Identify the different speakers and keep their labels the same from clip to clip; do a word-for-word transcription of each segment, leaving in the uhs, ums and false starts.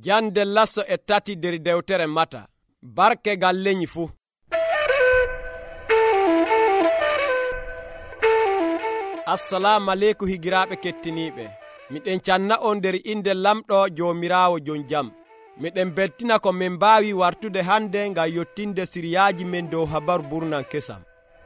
Speaker 1: Jande lasso e tati der dewtere Mata. Barke gal leñi fu. Assalamu aleykum higiraɓe kettiniɓe. Miɗen canna on nder inde lamɗo jomirawo jon jam. Miɗen beltina ko min mbawi wartude hande ngam yottinde siryaji men dow habaru burnan kesam.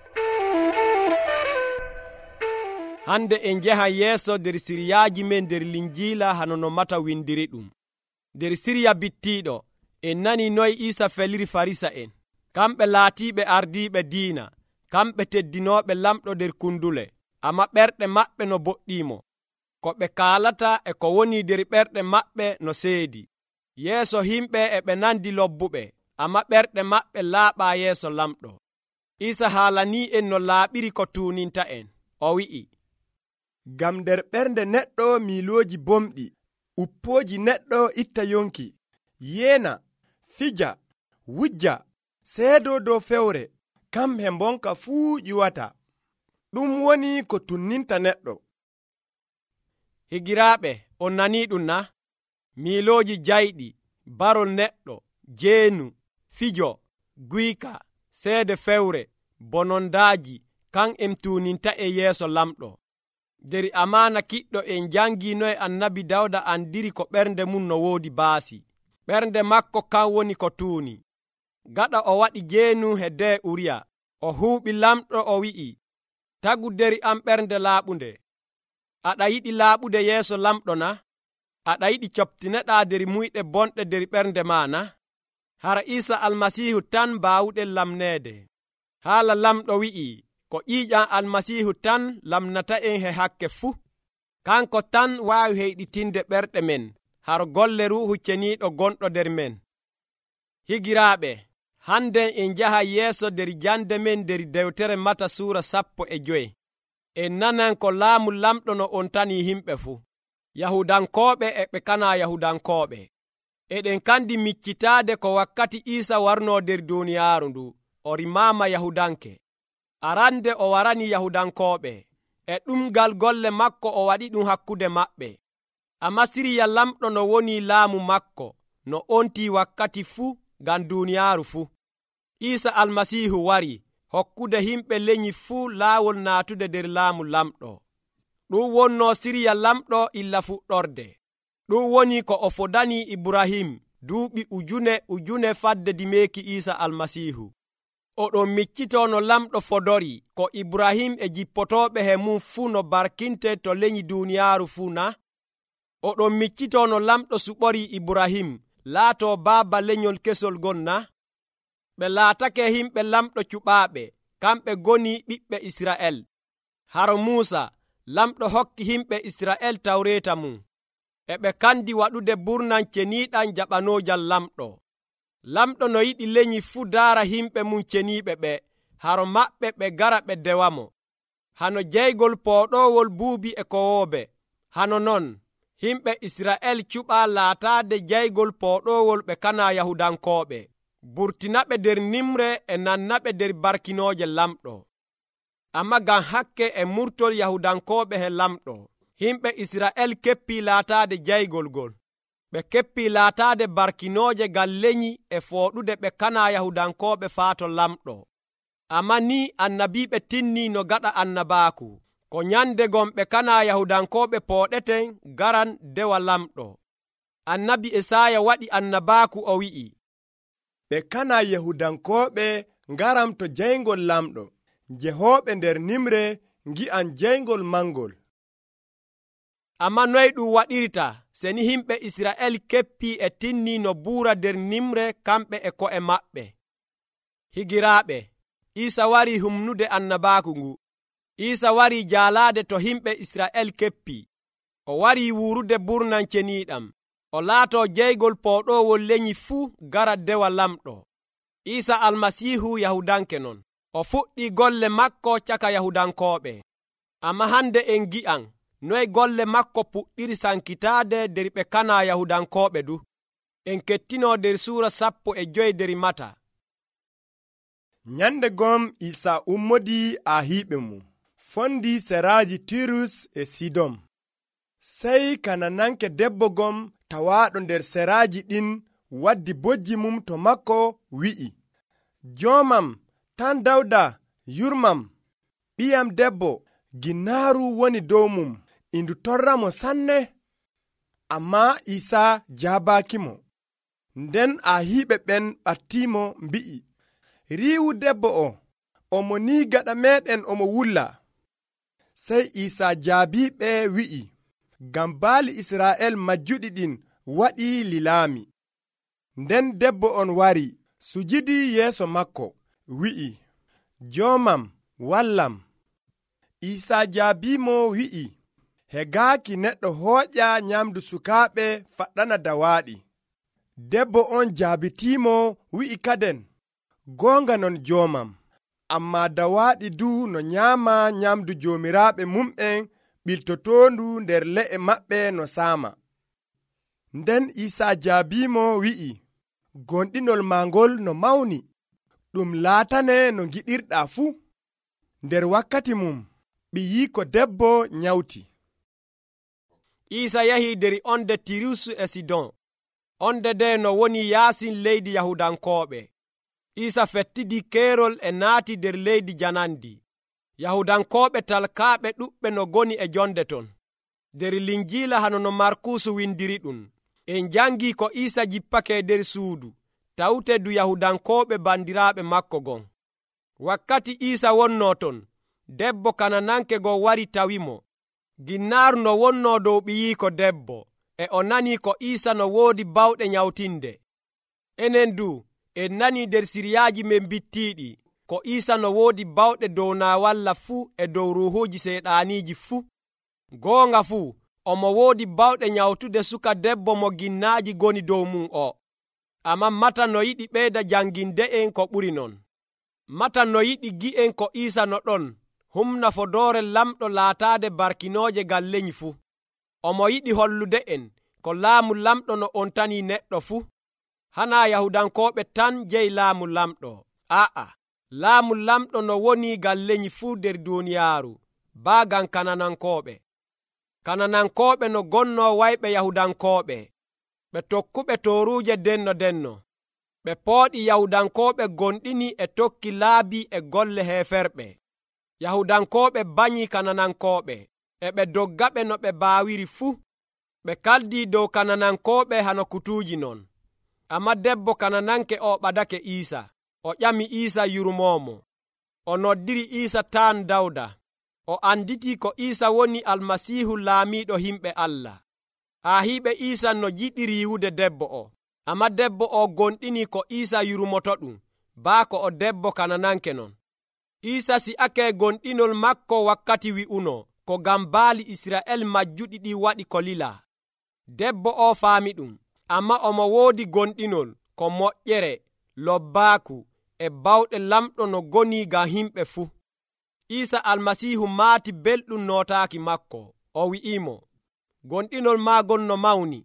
Speaker 1: Hande en jehan yeeso nder siryaji men nder linjila hano no Mata windiri ɗum. Nder sirya bittiɗo en nani noy Isa feliri farisa en. Kamɓe laatiɓe ardiɓe diina, kamɓe teddinoɓe lamɗo nder kundule, amma ɓerɗe maɓɓe no boɗɗimo. Ko ɓe kaalata e ko woni nder ɓerɗe maɓɓe no seedi. Yeeso himɓe e ɓe nandi lobbuɓe, amma ɓerɗe maɓɓe laaɓa yeeso lamɗo. Isa haalani en no laaɓiri ko tuuninta en. O wi'i,
Speaker 2: ngam nder ɓernde neɗɗo miilooji bomɗi, uppooji neɗɗo itta yonki, yeena, fija, wujja, seedo dow fewre, kamɓe mbonka fuu ƴiwata. Ɗum woni ko tunninta neɗɗo.
Speaker 1: Higiraaɓe, on nani ɗum na? Miilooji jayɗi, barol neɗɗo, jeenu, fijo, guyka, seede fewre, bonondaaji, kan em tuuninta e yeeso lamɗo. Nder amana kiɗɗo en jangino e annabi Dawda andiri ko ɓernde mum no woodi baasi. Ɓernde makko kan woni ko tuuni. Gaɗa o waɗi jeenu he de Uriya, o huuɓi lamɗo o wi'i, tagu deri am ɓernde laaɓunde. Aɗa yiɗi laaɓude yeeso lamɗo na? Aɗa yiɗi coptineɗa nder muyɗe bonɗe nder ɓernde ma na? Hara Isa almasihu tan baawuɗen lamneede. Haala lamɗo wi'i, ko ƴiiƴam almasihu tan lamnata en he hakke fuu. Kanko tan waawi heyɗitinde ɓerɗe men, har golle ruuhu ceniiɗo gonɗo nder men. Higiraaɓe, hannden en njaha yeeso nder jande men nder dewtere Mata suura sappo e joyi. En nanan ko laamu lamɗo no on tani himɓe fuu, Yahudankooɓe e ɓe kana Yahudankooɓe. Eɗen kandi miccitaade ko wakkati Isa warno nder duuniyaaru ndu, o rimaama Yahudanke. Arande o warani Yahudankooɓe, e ɗumgal golle makko o waɗi ɗum hakkude maɓɓe. Amma siriya lamɗo no woni laamu makko, no onti wakkati fuu ngam duuniyaaru fuu. Isa almasihu wari, hokkude himɓe leñi fuu laawol naatude nder laamu lamɗo. Ɗum wonno siriya lamɗo illa fuɗɗorde. Ɗum woni ko o fodani Ibrahim duuɓi ujune ujune fadde dimeeki Isa almasihu. Oɗon miccito no lamɗo fodori ko Ibrahim e jippotoɓe he mum fuu no barkinte to leñi duuniyaaru fuu na? Oɗon miccito no lamɗo suɓori Ibrahim laato baaba leñol kesol gon na? Ɓe laatake himɓe lamɗo cuɓaaɓe, kamɓe goni ɓiɓɓe Isra'el. Haro Muusa, lamɗo hokki himɓe Isra'el tawreeta mum. E ɓe kandi waɗude burnan ceniiɗan jaɓanoojal lamɗo. Lamɗo no yiɗi leñi fuu daara himɓe mum ceniiɓe ɓe, haro maɓɓe ɓe gara ɓe dewamo. Hano jeygol pooɗowol buubi e kowoobe. Hano non, himɓe Isra'el cuɓa laataade jeygol pooɗowol ɓe kana Yahudankooɓe. Burtinaɓe nder nimre e nannaɓe nder barkinooje lamɗo. Amma ngam hakke e murtol Yahudankooɓe he lamɗo, himɓe Isra'el keppi laataade jeygol gol. Ɓe keppi laataade barkinooje gal leñi e fooɗude ɓe kana Yahudankooɓe faato lamɗo. Amma ni annabiiɓe tinni no gaɗa annabaaku, ko nyande gon ɓe kana Yahudankooɓe pooɗeten garan dewa lamɗo. Annabi Esaya waɗi annabaaku o wi'i,
Speaker 2: ɓe kana Yahudankooɓe ngaram to jeygol lamɗo, jehooɓe nder nimre ngi'an jeygol mangol.
Speaker 1: Amma noy ɗum waɗirta seni himɓe Isra'el keppi e tinni no buura nder nimre kamɓe e ko'e maɓɓe. Higiraaɓe, Isa wari humnude annabaaku ngu. Isa wari jaalaade to himɓe Isra'el keppi. O wari wuurude burnan ceniiɗam. O laato jeygol pooɗowol leñi fuu gara dewa lamɗo. Isa almasihu Yahudanke non. O fuɗɗi golle makko caka Yahudankooɓe. Amma hande en gi'an noy golle makko puɗɗiri sankitaade nder ɓe kana Yahudankooɓe du. En kettino nder suura sappo e joyi nder Mata.
Speaker 2: Nyande gom Isa ummodi a hiɓe mum, fondi seraaji Tirus e Sidon. Sey kanananke debbo gom tawaɗo nder seraji ɗin waddi bojji mum to makko wi'i, jomam tan Dawda yurmam, ɓiyam debbo ginnaaru woni dow mum, indu torramo sanne. Amma Isa jabakimo. Nden ahiɓe ɓen ɓattimo mbi'i, riwu debbo o, omo ni gaɗa meɗen omo wulla. Sey Isa jaabiɓe wi'i, ngam baali Isra'el majjuɗi ɗin waɗi lilaami. Nden debbo on wari sujidi yeeso makko, wi'i, jomam wallam. Isa jaabimo wi'i, hegaaki neɗɗo hooƴa nyamdu sukaaɓe faɗɗana dawaaɗi. Debbo on jaabitimo wi'i kaden, goonga non jomam, amma dawaaɗi du no nyaama nyamdu joomiraaɓe mum'en ɓiltotondu nder le'e maɓɓe no saama. Nden Isa jaabimo wi'i, gonɗinol maangol no mawni, ɗum laatane no giɗirɗa fuu. Nder wakkati mum ɓiyiiko debbo nyawti.
Speaker 1: Isa yahi der onde Tirus e Sidon. Onde de no woni yaasin leydi Yahudankoɓe. Isa fettidi keerol e naati der leydi janandi. Yahudankoɓe talkaaɓe ɗuɓɓe no goni e jonde ton. Der Linjiila hano no Markusu windiri ɗum. En jangi ko Isa jippake der suudu, tawte du Yahudankoɓe bandiraaɓe makko gon. Wakkati Isa wonno ton, debbo Kanananke go wari tawimo. Ginnaaru no wonno dow ɓiyiiko debbo, e o nani ko Isa no woodi bawɗe nyawtinde. Enen du en nani der siryaji men bittiɗi ko Isa no woodi bawɗe dow nawalla fuu e dow ruhuji seyɗaniji fuu. Goonga fuu omo woodi bawɗe nyawtude suka debbo mo ginnaaji goni dow mum o. Amma mata no yiɗi ɓeyda janginde en ko ɓuri non. Mata no yiɗi gi'en ko Isa no ɗon humna fodore lamɗo laataade barkinooje galleñi fuu. Omo yiɗi hollude en ko laamu lamɗo no on tani neɗɗo fuu. Hana Yahudankoɓe tan jeyi laamu lamɗo. A'a, laamu lamɗo no woni galleñi fuu der duniyaaru, baagan Kananankoɓe. Kananankoɓe no gonno wayɓe Yahudankoɓe, ɓe tokkuɓe toruuje denno denno. Ɓe pooɗi Yahudankoɓe gonɗini e tokki laabi e golle heeferɓe. Yahudankoɓe banyi Kananankoɓe, e ɓe doggaɓe no ɓe baawiri fuu. Ɓe kaldi dow Kananankoɓe hano kutuuji non. Amma debbo Kanananke o ɓadake Isa. O ƴami Isa yurmomo. O noddiri Isa tan Dawda. O anditi ko Isa woni Almasihu laamiɗo himɓe Allah. Ahiɓe Isa no jiɗi riwude debbo o. Amma debbo o gonɗini ko Isa yurmoto ɗum, baa ko o debbo Kanananke non. Isa si'ake gonɗinol makko wakkati wi'uno ko gam baali Isra'el majjuɗi ɗi waɗi ko lila. Debbo o faami ɗum, amma omo woodi gonɗinol ko moƴƴere, lobbaaku e bawɗe lamɗo no goni ga himɓe fuu. Isa Almasihu maati belɗum notaaki makko. O wi'imo, gonɗinol maagon no mawni.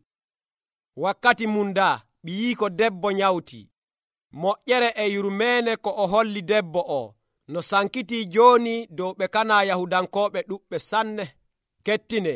Speaker 1: Wakkati munda ɓiyiiko debbo nyawti. Moƴƴere e yurmene ko o holli debbo o no sankiti joni dow ɓe kana Yahudankoɓe ɗuɓɓe sanne. Kettine.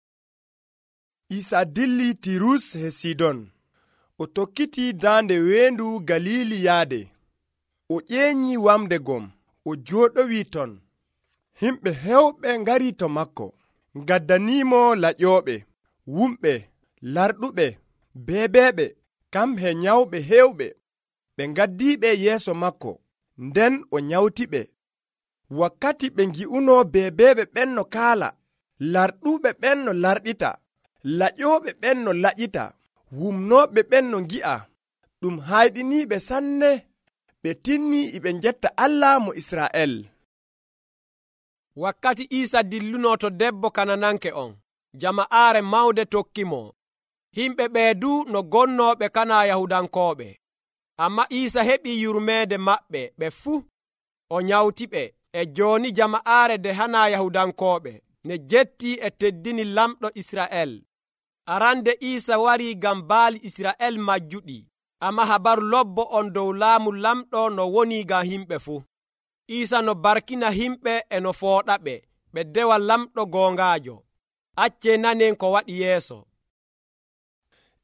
Speaker 2: Isa dilli Tirus he Sidon. O tokkiti daande weendu Galili yaade. O ƴeeñi wamde gom. O jooɗowi ton. Himɓe hewɓe ngari to makko. Gaddanimo laƴoɓe, wumɓe, larɗuɓe, beebeɓe, kam he nyawɓe hewɓe. Ɓe ngaddiɓe yeeso makko. Nden o nyawtiɓe. Wakkati ɓe ngi'uno beebeɓe ɓen no kaala, larɗuɓe ɓen no larɗita, laƴoɓe ɓen no laƴita, wumnoɓe ɓen no ngi'a, ɗum hayɗiniɓe sanne. Ɓe tinni iɓe jetta Allah mo Isra'el.
Speaker 1: Wakkati Isa dilluno to debbo Kanananke on, jama'aare mawde tokkimo. Himɓe ɓeedu no gonnoɓe kana Yahudankoɓe. Amma Isa heɓi yurmeede maɓɓe ɓe fuu. O nyawtiɓe e joni jama'aare de hana Yahudankoɓe ne jetti e teddini lamɗo Isra'el. Arande Isa wari gam baali Isra'el majjuɗi. Amma habaru lobbo on dow laamu lamɗo no woni ga himɓe fuu. Isa no barkina himɓe e no fooɗaɓe ɓe dewa lamɗo gongajo. Acce nanen ko waɗi yeeso.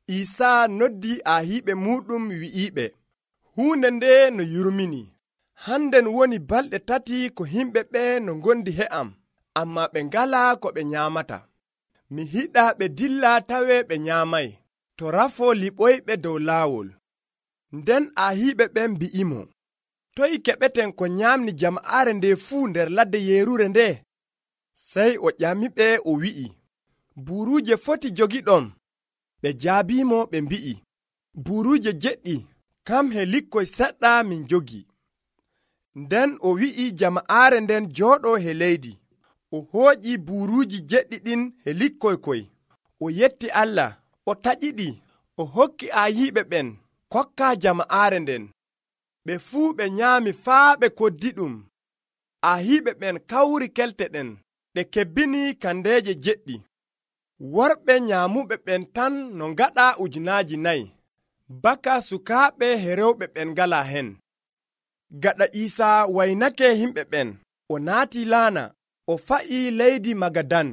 Speaker 2: Isaa noddi ahiiɓe muɗum wi'iɓe, hunde nde no yurmini. Handen woni balɗe tati ko himɓe ɓe no gondi he'am, amma ɓe ngala ko ɓe nyamata. Mi hiɗa ɓe dilla tawe ɓe nyamay, to rafo liɓoyɓe dow laawol. Nden ahiiɓe ɓen mbi'imo, toyi keɓeten ko nyamni jama'are nde fuu nder ladde yerure nde? Sey o ƴamiɓe o wi'i, buuruje foti jogiɗon? Ɓe jaabimo ɓe mbi'i, buuruje jeɗɗi, kam he likkoy seɗɗa min jogi. Nden o wi'i jama'are nden jooɗo he leydi. O hooƴi buuruji jeɗɗi ɗin he likkoy koy. O yetti Allah, o taƴiɗi, o hokki ayiiɓe ɓen, kokka jama'are nden. Ɓe fuu ɓe nyaami faa ɓe koddi ɗum. Ahiiɓe ɓen kawri kelte ɗen, ɓe kebbini kandeeje jeɗɗi. Worɓe nyaamuɓe ɓen tan no ngaɗa ujunaaji nayi, baka sukaaɓe he rewɓe ɓen ngala hen. Gaɗa Iisaa waynake himɓe ɓen, o naati laana, o fa'i leydi Magadan.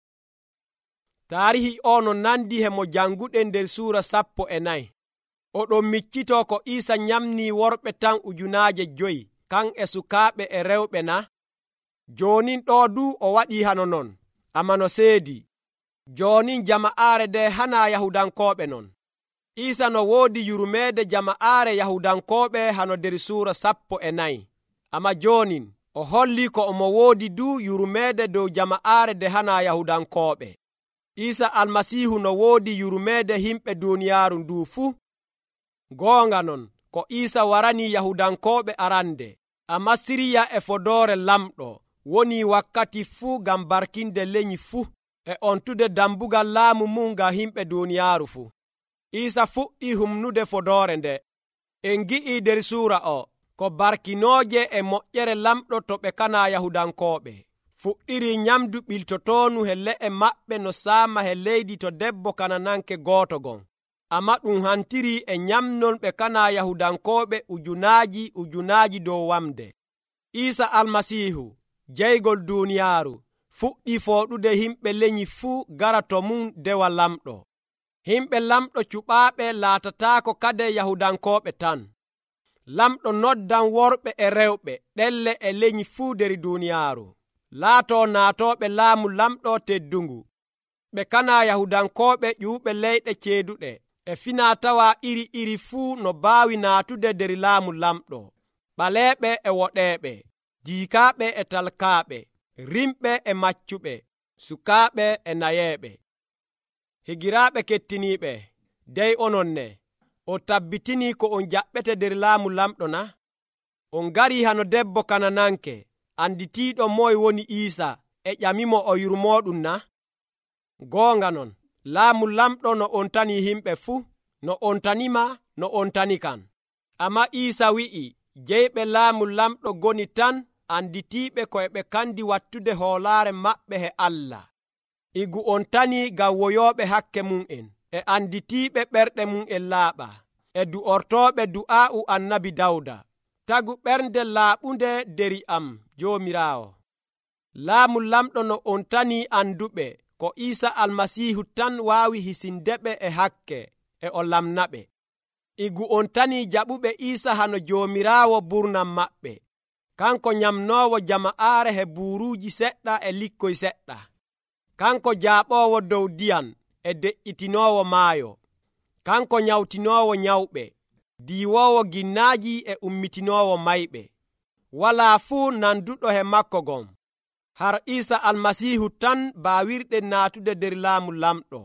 Speaker 1: Taarihi o no nandi he mo janguɗen nder suura sappo e nayi. Oɗon miccito ko Iisa nyamni worɓe tan ujunaaje joyi, kan e sukaaɓe e rewɓe na? Jonin ɗo du o waɗi hano non, amma no seedi. Jonin jama'aare nde hana Yahudankoɓe non. Iisa no woodi yurmeede jama'aare Yahudankoɓe hano nder suura sappo e nayi. Amma jonin o holli ko omo woodi du yurmeede dow jama'aare nde hana Yahudankoɓe. Iisa almasihu no woodi yurmeede himɓe duniyaaru ndu fuu. Goonga non ko Iisa warani Yahudankoɓe arande, amma Siriya e fodore lamɗo woni wakkati fuu ngam barkinde leñi fuu e ontude dambugal laamu mum ngam himɓe duniyaaru fuu. Iisa fuɗɗi humnude fodore nde. En gi'i nder suura o ko barkinooje e moƴƴere lamɗo to ɓe kana Yahudankoɓe fuɗɗiri nyamdu ɓiltotonu he le'e maɓɓe no saama he leydi to debbo kanananke gooto gon. Amma ɗum hantiri e nyamnon ɓe kana Yahudankoɓe ujunaaji ujunaaji dow wamde. Iisa almasihu jeygol duniyaaru fuɗɗi fooɗude himɓe leñi fuu gara to mum dewa lamɗo. Himɓe lamɗo cuɓaaɓe laatataako kade Yahudankoɓe tan. Lamɗo noddan worɓe e rewɓe ɗelle e leñi fuu nder duniyaaru. Laato naatoɓe laamu lamɗo teddungu. Ɓe kana Yahudankoɓe ƴuuɓe leyɗe ceeduɗe e fina tawa iri iri fuu no baawi naatude nder laamu lamɗo. Ɓaleeɓe e woɗeeɓe, diikaaɓe e talkaaɓe, rimɓe e maccuɓe, sukaaɓe e nayeeɓe. Higiraaɓe kettiniiɓe, dey onon ne, o tabbitini ko on jaɓɓete nder laamu lamɗo na? On ngari hano debbo kanananke, anditiiɗo moy woni Iisa e ƴamimo o yurmoɗum na? Goonga non, laamu lamɗo no on tani himɓe fuu, no on tanima, no on tani kan. Amma Iisa wi'i, jeyɓe laamu lamɗo goni tan anditiiɓe ko e ɓe kandi wattude hoolaare maɓɓe he Allah. Igu on tani ngam woyooɓe hakke mum en, e anditiiɓe ɓerɗe mum en laaɓa, e du'ortooɓe du'aa'u annabi Dawda. Tagu ɓernde laaɓunde deri am, Joomiraawo. Laamu lamɗo no on tani anduɓe ko Iisa almasihu tan waawi hisindeɓe e hakke e o lamnaɓe. Igu on tani jaɓuɓe Iisa hano Joomiraawo burnam maɓɓe, kanko nyamnoowo jama'aare he buuruuji seɗɗa e likkoy seɗɗa, kanko jaaɓoowo dow diyan e de'itinowo maayo, kanko nyawtinoowo nyawɓe, diiwoowo ginnaaji e ummitinoowo mayɓe. Walaa fuu nanduɗo he makko gon, har Iisa almasihu tan baawirɗe naatude nder laamu lamɗo.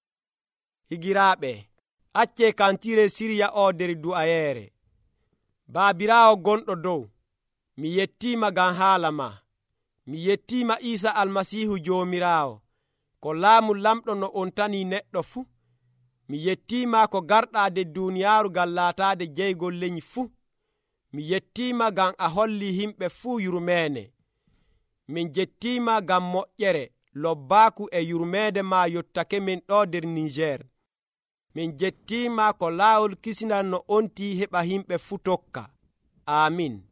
Speaker 1: Higiraaɓe, acce kantire Siriya o nder du'ayeere. Baabiraawo gonɗo dow, mi yettiima ngam haala ma. Mi yettiima Iisa almasihu Joomiraawo, ko laamu lamɗo no on tani neɗɗo fuu. Mi yettiima ko garɗaade duniyaaru ngam laataade jeygol leñi fuu. Mi yettiima ngam a holli himɓe fuu yurmeene. Min jettiima ngam moƴƴere lobbaaku e yurmeede ma yottake min ɗo nder Niger. Min jettiima ko laawol kisinan no onti heɓa himɓe fuu tokka. Amin.